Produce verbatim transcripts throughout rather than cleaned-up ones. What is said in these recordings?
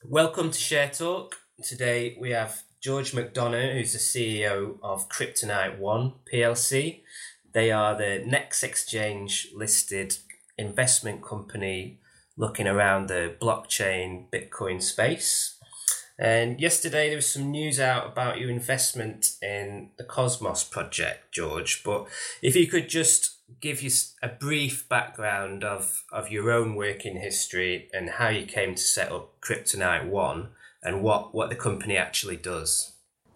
Welcome to Share Talk. Today we have George McDonough, who's the C E O of Kryptonite One P L C. They are the Next Exchange listed investment company looking around the blockchain Bitcoin space. And yesterday there was some news out about your investment in the Cosmos project, George. But if you could just give you a brief background of, of your own working history and how you came to set up Kryptonite One and what, what the company actually does.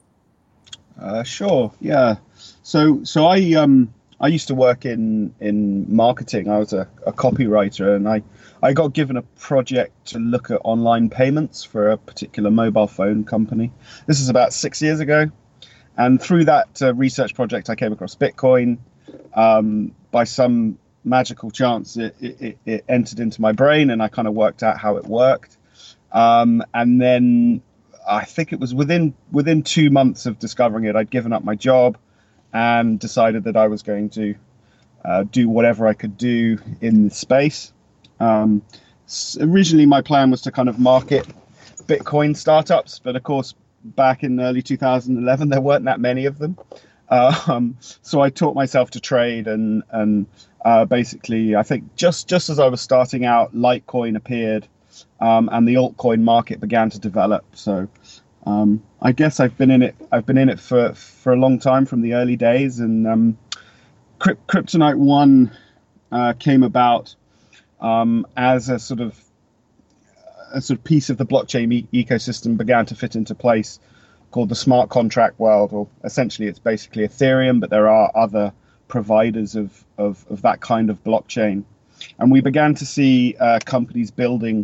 Uh, sure, yeah. So so I um I used to work in in marketing. I was a, a copywriter, and I I got given a project to look at online payments for a particular mobile phone company. This is about six years ago, and through that uh, research project, I came across Bitcoin. Um, by some magical chance, it, it, it entered into my brain, and I kind of worked out how it worked. Um, and then I think it was within within two months of discovering it, I'd given up my job and decided that I was going to uh, do whatever I could do in the space. Um, originally, my plan was to kind of market Bitcoin startups, but of course, back in early two thousand eleven, there weren't that many of them. Um, so I taught myself to trade, and and uh, basically, I think just just as I was starting out, Litecoin appeared, um, and the altcoin market began to develop. So um, I guess I've been in it. I've been in it for for a long time, from the early days. And um, Kryp- Kryptonite One uh, came about um, as a sort of a sort of piece of the blockchain e- ecosystem began to fit into place, called the smart contract world, or essentially it's basically Ethereum, but there are other providers of, of, of that kind of blockchain. And we began to see uh, companies building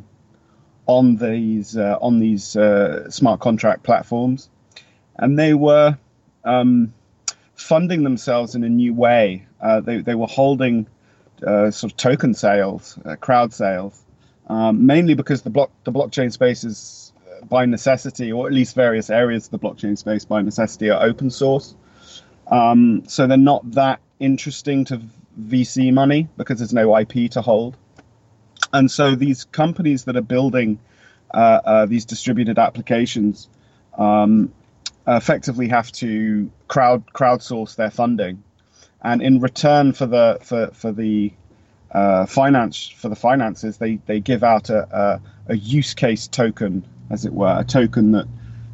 on these uh, on these uh, smart contract platforms, and they were um, funding themselves in a new way. Uh, they they were holding uh, sort of token sales, uh, crowd sales, um, mainly because the block the blockchain space is, by necessity, or at least various areas of the blockchain space by necessity, are open source. Um, so they're not that interesting to V C money because there's no I P to hold. And so these companies that are building uh, uh, these distributed applications um, effectively have to crowd crowdsource their funding, and in return for the for for the uh, finance for the finances, they they give out a, a, a use case token, as it were, a token that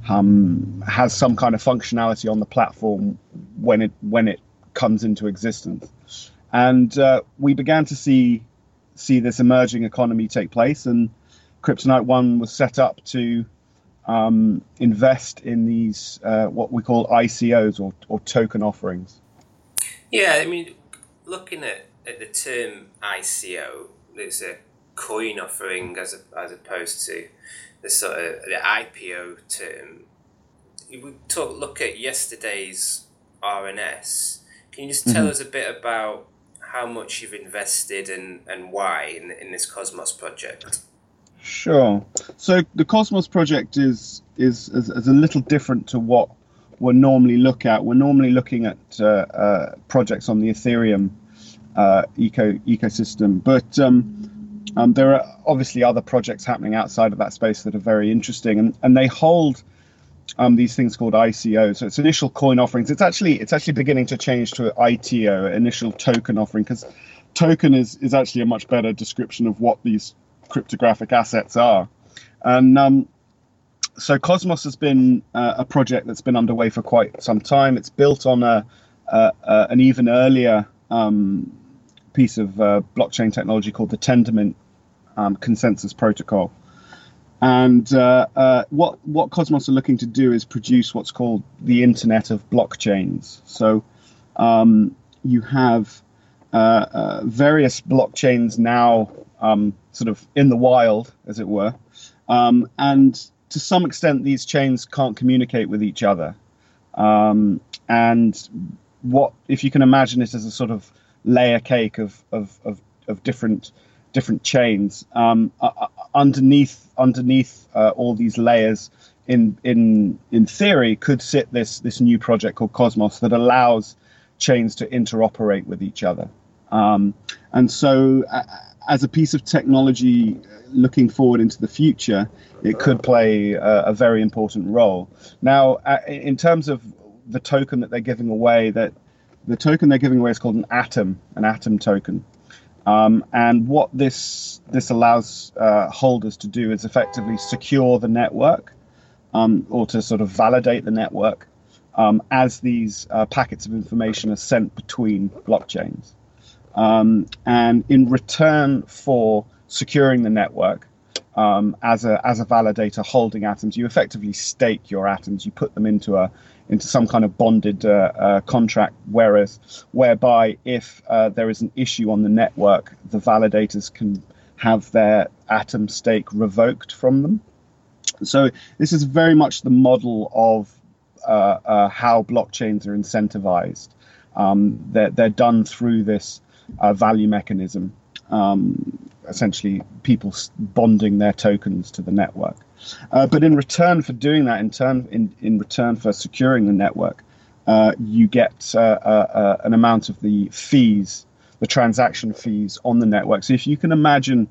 um, has some kind of functionality on the platform when it when it comes into existence. And uh, we began to see see this emerging economy take place, and Kryptonite One was set up to um, invest in these uh, what we call I C Os, or, or token offerings. Yeah, I mean, looking at, at the term I C O, there's a coin offering as a, as opposed to the sort of the I P O term. We talk look at yesterday's R N S. Can you just tell mm-hmm. us a bit about how much you've invested and, and why in in this Cosmos project? Sure. So the Cosmos project is is, is, is a little different to what we normally look at. We're normally looking at uh, uh, projects on the Ethereum uh, eco ecosystem, but um, Um, there are obviously other projects happening outside of that space that are very interesting, and, and they hold um, these things called I C Os. So it's initial coin offerings. It's actually it's actually beginning to change to I T O, initial token offering, because token is is actually a much better description of what these cryptographic assets are. And um, so Cosmos has been uh, a project that's been underway for quite some time. It's built on a, a, a an even earlier um, piece of uh, blockchain technology called the Tendermint um, consensus protocol. And uh, uh, what what Cosmos are looking to do is produce what's called the Internet of Blockchains. So um, you have uh, uh, various blockchains now um, sort of in the wild, as it were. Um, and to some extent, these chains can't communicate with each other. Um, and what if you can imagine it as a sort of layer cake of of of, of different different chains um, uh, underneath underneath uh, all these layers. In in in theory, could sit this this new project called Cosmos that allows chains to interoperate with each other. Um, and so, uh, as a piece of technology looking forward into the future, it could play a, a very important role. Now, uh, in terms of the token that they're giving away, that the token they're giving away is called an atom, an atom token. Um, and what this this allows uh, holders to do is effectively secure the network, um, or to sort of validate the network um, as these uh, packets of information are sent between blockchains. Um, and in return for securing the network, um, as a as a validator holding atoms, you effectively stake your atoms. You put them into a into some kind of bonded uh, uh, contract, whereas whereby if uh, there is an issue on the network, the validators can have their atom stake revoked from them. So this is very much the model of uh, uh, how blockchains are incentivized. Um, they're, they're done through this uh, value mechanism, um, essentially people bonding their tokens to the network. Uh, but in return for doing that, in turn, in, in return for securing the network, uh, you get uh, uh, uh, an amount of the fees, the transaction fees on the network. So if you can imagine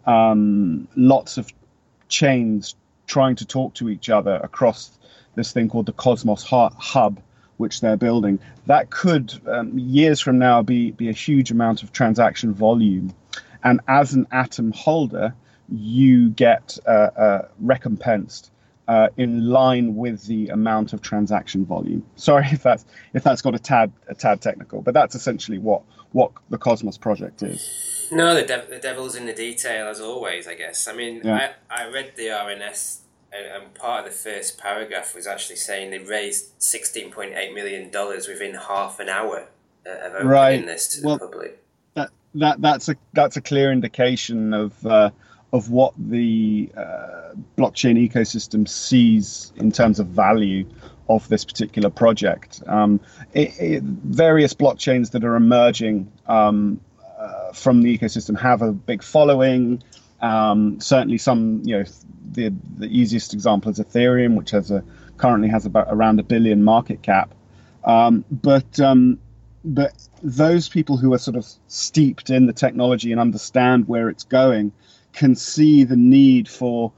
um, lots of chains trying to talk to each other across this thing called the Cosmos Hub, which they're building, that could um, years from now be be a huge amount of transaction volume. And as an atom holder, you get uh, uh, recompensed uh, in line with the amount of transaction volume. Sorry if that's if that's got a tad a tad technical, but that's essentially what what the Cosmos project is. No, the, dev- the devil's in the detail as always, I guess. I mean, Yeah. I, I read the R N S, and, and part of the first paragraph was actually saying they raised sixteen point eight million dollars within half an hour uh, of opening Right. this to Well, the public. That that that's a that's a clear indication of uh, of what the uh, blockchain ecosystem sees in terms of value of this particular project. Um, it, it, various blockchains that are emerging um, uh, from the ecosystem have a big following. Um, certainly, some you know the the easiest example is Ethereum, which has a currently has about around a billion market cap. Um, but um, but those people who are sort of steeped in the technology and understand where it's going can see the need for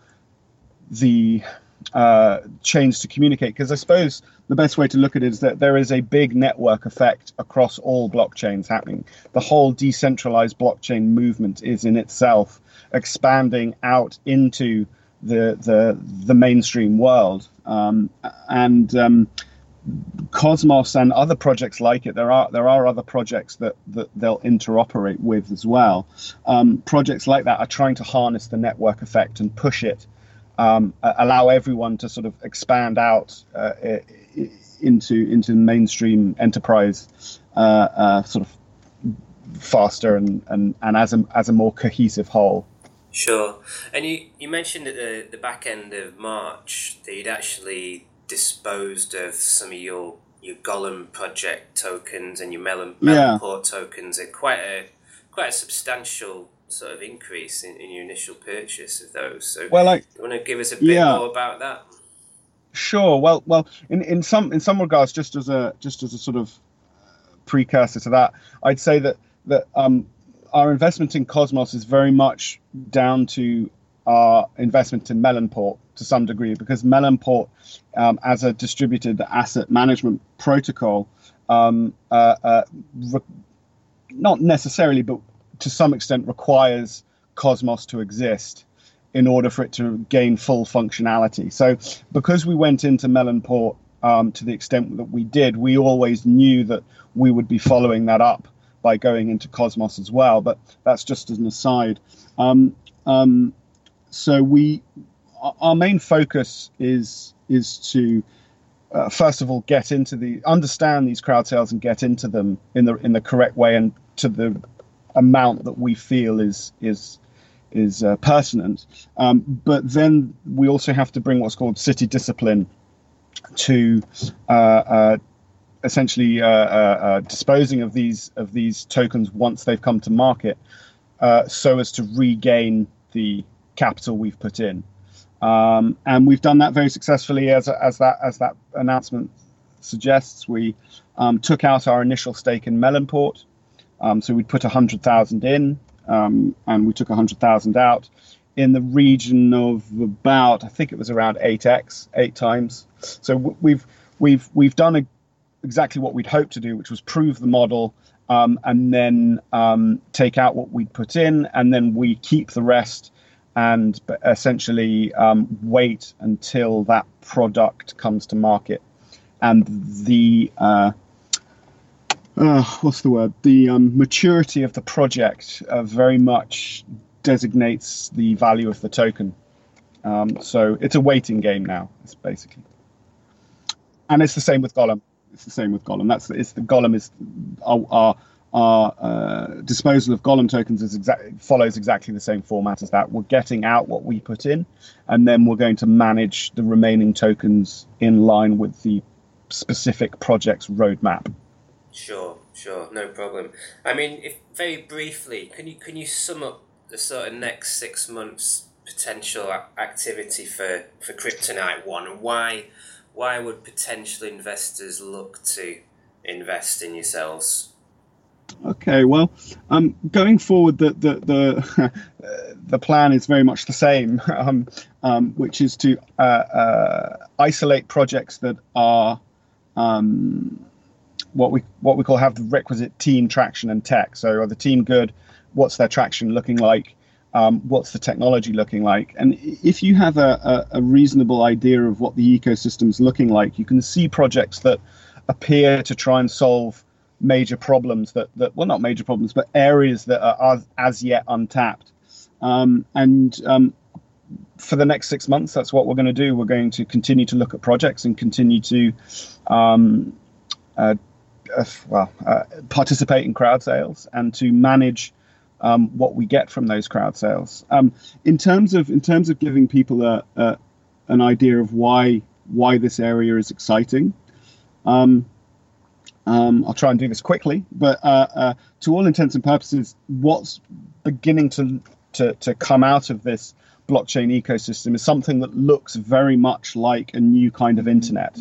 the uh, chains to communicate. Because I suppose the best way to look at it is that there is a big network effect across all blockchains happening. The whole decentralized blockchain movement is in itself expanding out into the the, the mainstream world. Um, and um, Cosmos and other projects like it, there are there are other projects that, that they'll interoperate with as well. Um, projects like that are trying to harness the network effect and push it, um, allow everyone to sort of expand out uh, into into mainstream enterprise uh, uh, sort of faster and, and, and as a as a more cohesive whole. Sure. And you, you mentioned at the, the back end of March that you'd actually disposed of some of your your Golem project tokens and your Melon, Melonport yeah. tokens at quite a quite a substantial sort of increase in, in your initial purchase of those. So, well, like, do you want to give us a bit yeah. more about that? Sure. Well, well, in, in some in some regards, just as a just as a sort of precursor to that, I'd say that that um, our investment in Cosmos is very much down to our investment in Melonport to some degree, because Melonport, um, as a distributed asset management protocol, um, uh, uh, re- not necessarily, but to some extent requires Cosmos to exist in order for it to gain full functionality. So because we went into Melonport um, to the extent that we did, we always knew that we would be following that up by going into Cosmos as well. But that's just as an aside. Um, um, so we, our main focus is is to uh, first of all get into the understand these crowd sales and get into them in the in the correct way and to the amount that we feel is is is uh, pertinent. Um, but then we also have to bring what's called city discipline to uh, uh, essentially uh, uh, uh, disposing of these of these tokens once they've come to market, uh, so as to regain the capital we've put in. Um, and we've done that very successfully, as as that as that announcement suggests. We um, took out our initial stake in Melonport, um, so we'd put a hundred thousand in. um, and we took one hundred thousand out in the region of about, I think it was around eight x, eight times. So we've we've we've done a, exactly what we'd hoped to do, which was prove the model, um, and then um, take out what we'd put in, and then we keep the rest and essentially um, wait until that product comes to market. And the uh, uh, what's the word? The um, maturity of the project uh, very much designates the value of the token. Um, so it's a waiting game now. It's basically, and it's the same with Golem. It's the same with Golem. That's it's the Golem is our our, our uh, disposal of Golem tokens is exactly follows exactly the same format as that. We're getting out what we put in, and then we're going to manage the remaining tokens in line with the specific project's roadmap. Sure, sure, no problem. I mean, if very briefly, can you can you sum up the sort of next six months potential activity for, for Kryptonite One, and why why would potential investors look to invest in yourselves? Okay, well, um, going forward, the the the, the plan is very much the same, um, um, which is to uh, uh, isolate projects that are um, what we what we call have the requisite team traction and tech. So, are the team good? What's their traction looking like? Um, what's the technology looking like? And if you have a, a, a reasonable idea of what the ecosystem is looking like, you can see projects that appear to try and solve major problems that, that well, not major problems, but areas that are as, as yet untapped. Um, and um, for the next six months, that's what we're going to do. We're going to continue to look at projects and continue to um, uh, uh, well, uh, participate in crowd sales and to manage um, what we get from those crowd sales. Um, in terms of in terms of giving people a, a an idea of why why this area is exciting. Um, Um, I'll try and do this quickly, but uh, uh, to all intents and purposes, what's beginning to, to to come out of this blockchain ecosystem is something that looks very much like a new kind of internet,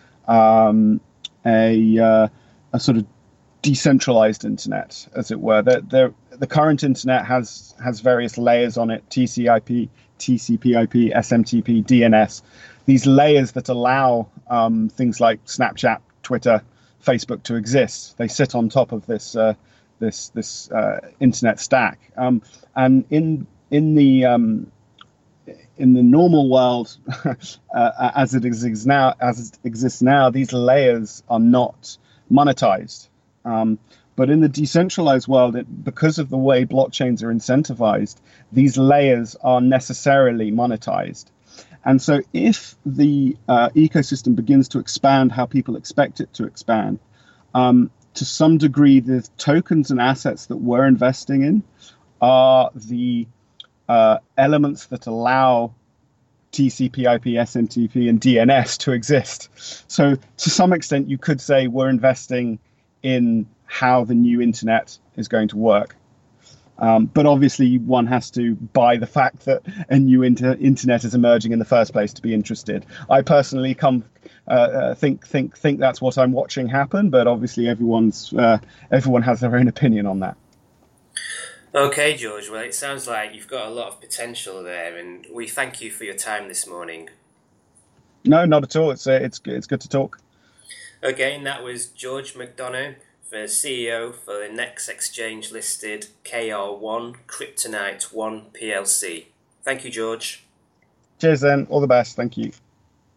um, a uh, a sort of decentralized internet, as it were. The, the, the current internet has has various layers on it: T C P/IP, T C P/IP, S M T P, D N S. These layers that allow um, things like Snapchat, Twitter, Facebook to exist. They sit on top of this uh, this this uh, internet stack, um, and in in the um, in the normal world, uh, as it exists now, as it exists now, these layers are not monetized. Um, but in the decentralized world, it, because of the way blockchains are incentivized, these layers are necessarily monetized. And so if the uh, ecosystem begins to expand how people expect it to expand, um, to some degree, the tokens and assets that we're investing in are the uh, elements that allow T C P/IP, S M T P, and D N S to exist. So to some extent, you could say we're investing in how the new internet is going to work. Um, but obviously, one has to buy the fact that a new inter- internet is emerging in the first place to be interested. I personally come uh, think think think that's what I'm watching happen. But obviously, everyone's uh, everyone has their own opinion on that. Okay, George. Well, it sounds like you've got a lot of potential there, and we thank you for your time this morning. No, not at all. It's uh, it's it's good to talk. Again, that was George McDonough, the C E O for the Next Exchange listed K R one Kryptonite One P L C. Thank you, George. Cheers then. All the best. Thank you.